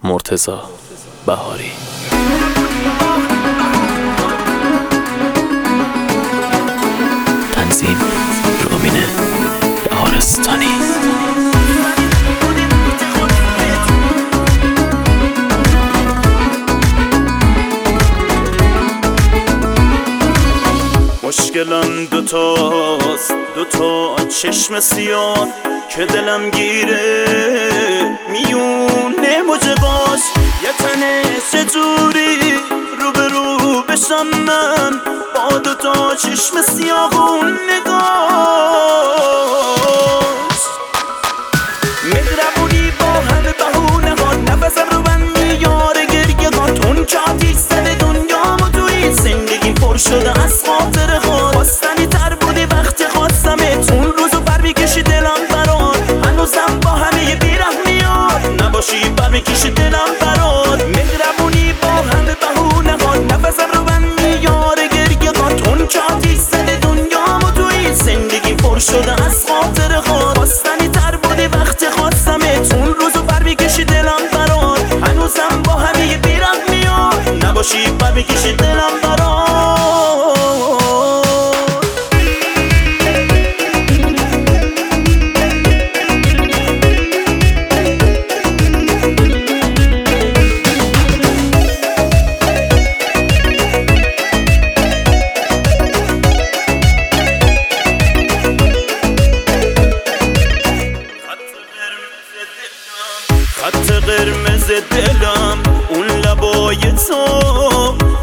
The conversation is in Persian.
مرتضی بهاری. تنظیم روبین بهارستانی. مشکلم دوتاست، دوتا چشم سیاه که دلم گیره میونه موجه باش. یه تنه چجوری رو به رو بشم من با دوتا چشم سیاه و نگاش. مهربونی با همه بهونه ها، نفسم رو بندی یار گریه ها. تون که آتیش زده دنیا و توی زندگی پر شده از خاطره ها. خواستنی تر بودی وقتی خواستمت، اون روزو بر میکشی دلم برات. هنوزم با همه بیرحمی ها نباشی بر میکشی دلم برات. مهربونی با همه بهونه ها، نفسم رو بندی یار گریه ها. تون که آتیش زده دنیا و توی زندگی پر شده از خاطره ها. خواستنی تر بودی وقتی خواستمت، اون روزو بر میکشی دلم برات. هنوزم با همه بیرحمی ها نباشی بر میکشی دلم برات. خط قرمز دلم اون لبای تو